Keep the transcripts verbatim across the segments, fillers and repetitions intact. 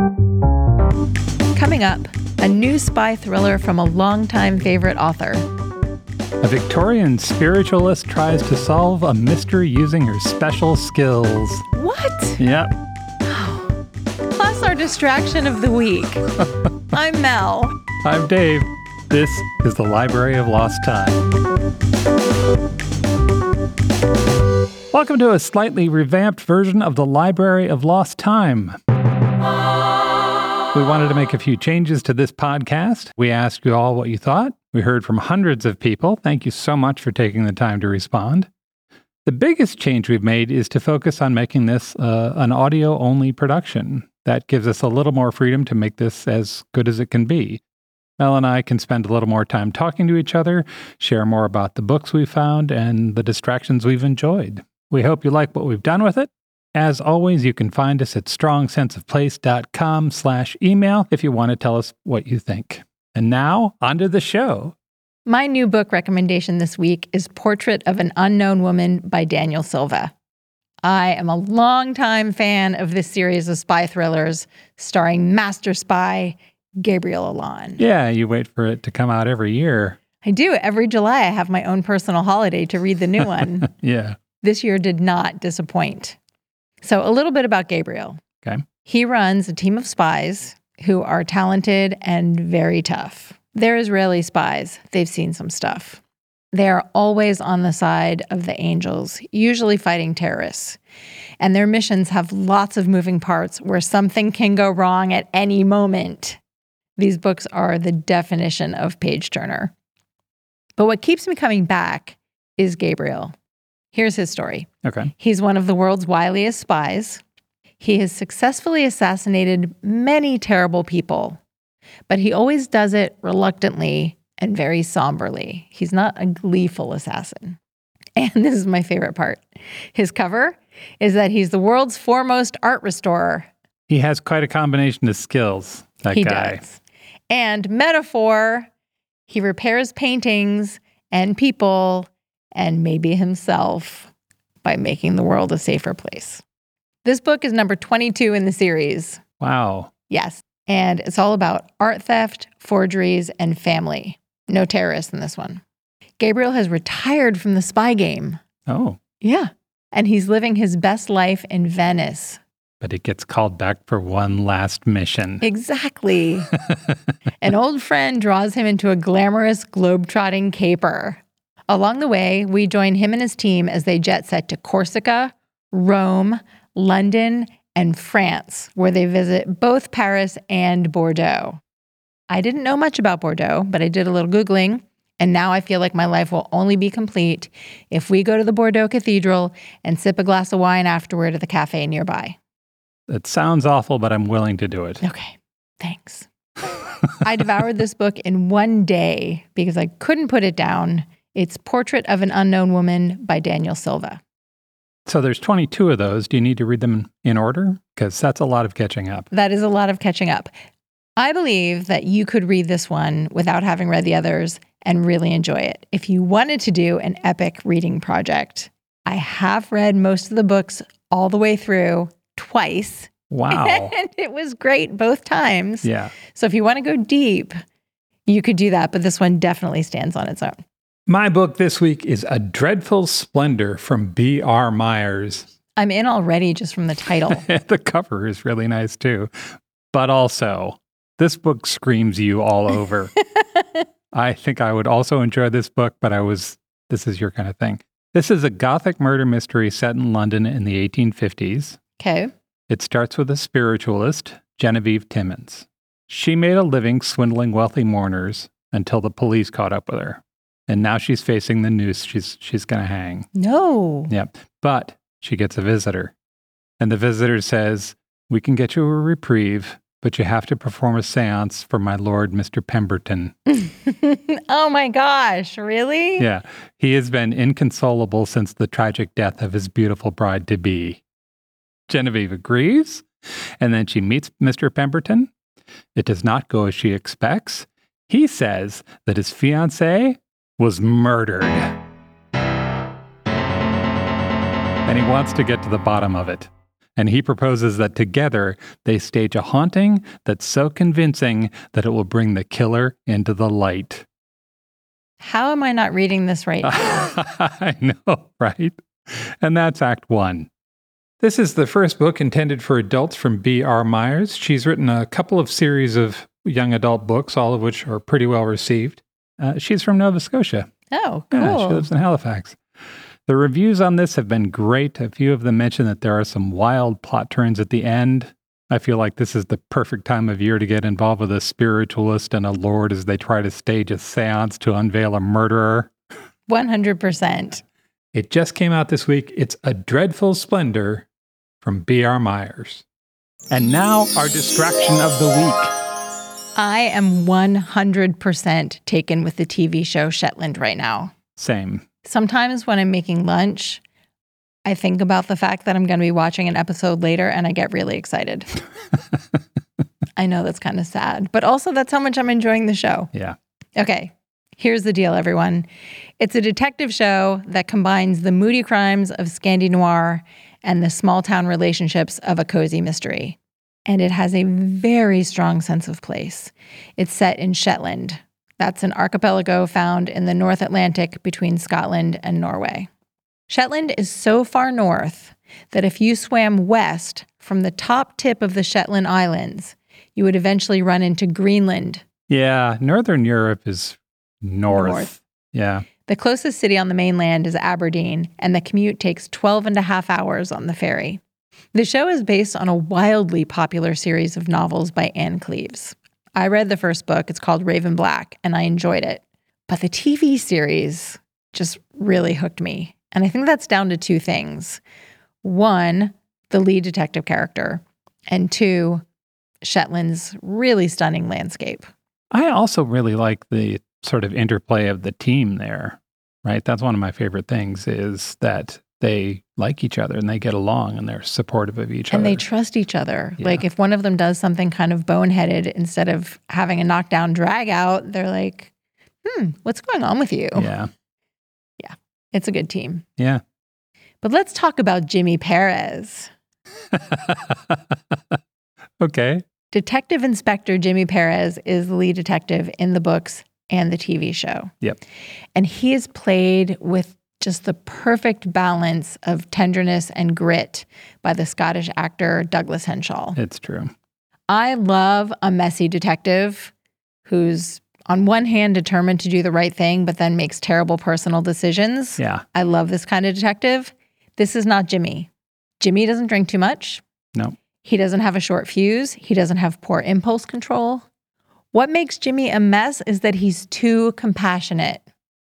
Coming up, a new spy thriller from a longtime favorite author. A Victorian spiritualist tries to solve a mystery using her special skills. What? Yep. Plus our distraction of the week. I'm Mel. I'm Dave. This is the Library of Lost Time. Welcome to a slightly revamped version of the Library of Lost Time. We wanted to make a few changes to this podcast. We asked you all what you thought. We heard from hundreds of people. Thank you so much for taking the time to respond. The biggest change we've made is to focus on making this uh, an audio-only production. That gives us a little more freedom to make this as good as it can be. Mel and I can spend a little more time talking to each other, share more about the books we found, and the distractions we've enjoyed. We hope you like what we've done with it. As always, you can find us at strongsenseofplace.com slash email if you want to tell us what you think. And now, on to the show. My new book recommendation this week is Portrait of an Unknown Woman by Daniel Silva. I am a longtime fan of this series of spy thrillers starring master spy Gabriel Allon. Yeah, you wait for it to come out every year. I do. Every July, I have my own personal holiday to read the new one. Yeah. This year did not disappoint. So a little bit about Gabriel. Okay. He runs a team of spies who are talented and very tough. They're Israeli spies. They've seen some stuff. They are always on the side of the angels, usually fighting terrorists. And their missions have lots of moving parts where something can go wrong at any moment. These books are the definition of page turner. But what keeps me coming back is Gabriel. Here's his story. Okay. He's one of the world's wiliest spies. He has successfully assassinated many terrible people, but he always does it reluctantly and very somberly. He's not a gleeful assassin. And this is my favorite part. His cover is that he's the world's foremost art restorer. He has quite a combination of skills, that he guy. Does. And metaphor, he repairs paintings and people and maybe himself by making the world a safer place. This book is number twenty-two in the series. Wow. Yes. And it's all about art theft, forgeries, and family. No terrorists in this one. Gabriel has retired from the spy game. Oh. Yeah. And he's living his best life in Venice. But he gets called back for one last mission. Exactly. An old friend draws him into a glamorous globe-trotting caper. Along the way, we join him and his team as they jet set to Corsica, Rome, London, and France, where they visit both Paris and Bordeaux. I didn't know much about Bordeaux, but I did a little Googling, and now I feel like my life will only be complete if we go to the Bordeaux Cathedral and sip a glass of wine afterward at the cafe nearby. It sounds awful, but I'm willing to do it. Okay, thanks. I devoured this book in one day because I couldn't put it down. It's Portrait of an Unknown Woman by Daniel Silva. So there's twenty-two of those. Do you need to read them in order? Because that's a lot of catching up. That is a lot of catching up. I believe that you could read this one without having read the others and really enjoy it. If you wanted to do an epic reading project, I have read most of the books all the way through twice. Wow. And it was great both times. Yeah. So if you want to go deep, you could do that, but this one definitely stands on its own. My book this week is A Dreadful Splendor from B R Myers. I'm in already just from the title. The cover is really nice too. But also, this book screams you all over. I think I would also enjoy this book, but I was, this is your kind of thing. This is a gothic murder mystery set in London in the eighteen fifties. Okay. It starts with a spiritualist, Genevieve Timmins. She made a living swindling wealthy mourners until the police caught up with her. And now she's facing the noose. She's she's going to hang. No. Yep. But she gets a visitor. And the visitor says, we can get you a reprieve, but you have to perform a seance for my lord, Mister Pemberton. Oh my gosh, really? Yeah. He has been inconsolable since the tragic death of his beautiful bride-to-be. Genevieve agrees, and then she meets Mister Pemberton. It does not go as she expects. He says that his fiancée was murdered. And he wants to get to the bottom of it. and he proposes that together they stage a haunting that's so convincing that it will bring the killer into the light. How am I not reading this right now? I know, right? And that's Act One. This is the first book intended for adults from B R Myers. She's written a couple of series of young adult books, all of which are pretty well received. Uh, she's from Nova Scotia. Oh, cool. Yeah, she lives in Halifax. The reviews on this have been great. A few of them mention that there are some wild plot turns at the end. I feel like this is the perfect time of year to get involved with a spiritualist and a lord as they try to stage a seance to unveil a murderer. one hundred percent. It just came out this week. It's A Dreadful Splendor from B R Myers. And now our distraction of the week. I am one hundred percent taken with the T V show Shetland right now. Same. Sometimes when I'm making lunch, I think about the fact that I'm going to be watching an episode later and I get really excited. I know that's kind of sad, but also that's how much I'm enjoying the show. Yeah. Okay, here's the deal, everyone. It's a detective show that combines the moody crimes of Scandi Noir and the small town relationships of a cozy mystery. And it has a very strong sense of place. It's set in Shetland. That's an archipelago found in the North Atlantic between Scotland and Norway. Shetland is so far north that if you swam west from the top tip of the Shetland Islands, you would eventually run into Greenland. Yeah, Northern Europe is north. North. Yeah. The closest city on the mainland is Aberdeen, and the commute takes twelve and a half hours on the ferry. The show is based on a wildly popular series of novels by Anne Cleeves. I read the first book, it's called Raven Black, and I enjoyed it. But the T V series just really hooked me. And I think that's down to two things. One, the lead detective character, and two, Shetland's really stunning landscape. I also really like the sort of interplay of the team there, right? That's one of my favorite things is that they like each other and they get along and they're supportive of each and other. And they trust each other. Yeah. Like if one of them does something kind of boneheaded, instead of having a knockdown drag out, they're like, hmm, what's going on with you? Yeah. Yeah. It's a good team. Yeah. But let's talk about Jimmy Perez. Okay. Detective Inspector Jimmy Perez is the lead detective in the books and the T V show. Yep. And he is played with just the perfect balance of tenderness and grit by the Scottish actor Douglas Henshaw. It's true. I love a messy detective who's on one hand determined to do the right thing, but then makes terrible personal decisions. Yeah. I love this kind of detective. This is not Jimmy. Jimmy doesn't drink too much. No. He doesn't have a short fuse. He doesn't have poor impulse control. What makes Jimmy a mess is that he's too compassionate.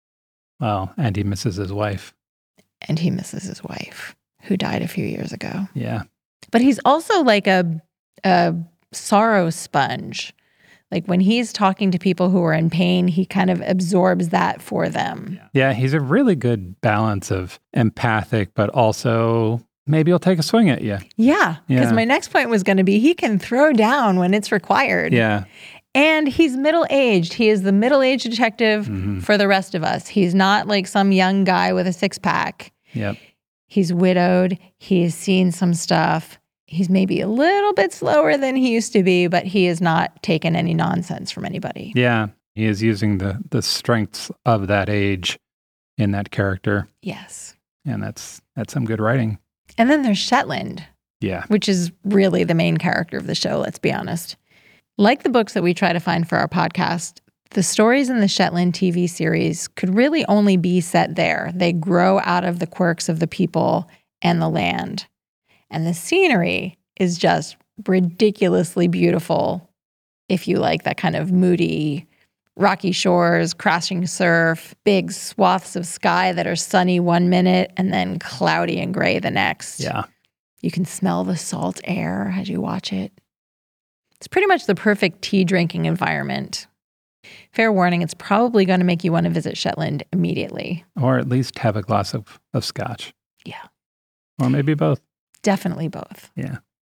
Well, and he misses his wife. And he misses his wife, who died a few years ago. Yeah. But he's also like a, a sorrow sponge. Like when he's talking to people who are in pain, he kind of absorbs that for them. Yeah, he's a really good balance of empathic, but also maybe he'll take a swing at you. Yeah, because Yeah. my next point was going to be he can throw down when it's required. Yeah. And he's middle-aged. He is the middle-aged detective Mhm. for the rest of us. He's not like some young guy with a six-pack. Yep. He's widowed. He's seen some stuff. He's maybe a little bit slower than he used to be, but he has not taken any nonsense from anybody. Yeah. He is using the the strengths of that age in that character. Yes. And that's that's some good writing. And then there's Shetland, Yeah. which is really the main character of the show, let's be honest. Like the books that we try to find for our podcast, the stories in the Shetland T V series could really only be set there. They grow out of the quirks of the people and the land. And the scenery is just ridiculously beautiful if you like that kind of moody, rocky shores, crashing surf, big swaths of sky that are sunny one minute and then cloudy and gray the next. Yeah. You can smell the salt air as you watch it. It's pretty much the perfect tea drinking environment. Fair warning, it's probably going to make you want to visit Shetland immediately. Or at least have a glass of, of scotch. Yeah. Or maybe both. Definitely both. Yeah.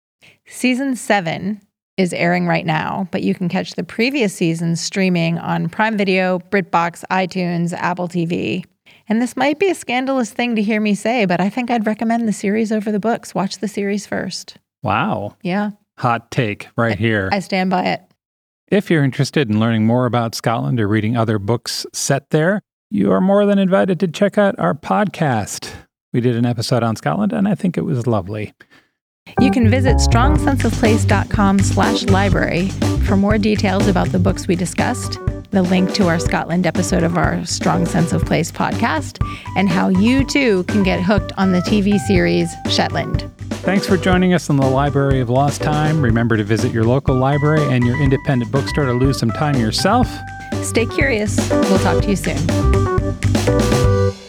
Season seven is airing right now, but you can catch the previous seasons streaming on Prime Video, BritBox, iTunes, Apple T V. And this might be a scandalous thing to hear me say, but I think I'd recommend the series over the books. Watch the series first. Wow. Yeah. Hot take right I, here. I stand by it. If you're interested in learning more about Scotland or reading other books set there, you are more than invited to check out our podcast. We did an episode on Scotland, and I think it was lovely. You can visit strongsenseofplace.com slash library for more details about the books we discussed, the link to our Scotland episode of our Strong Sense of Place podcast, and how you too can get hooked on the T V series Shetland. Thanks for joining us on the Library of Lost Time. Remember to visit your local library and your independent bookstore to lose some time yourself. Stay curious. We'll talk to you soon.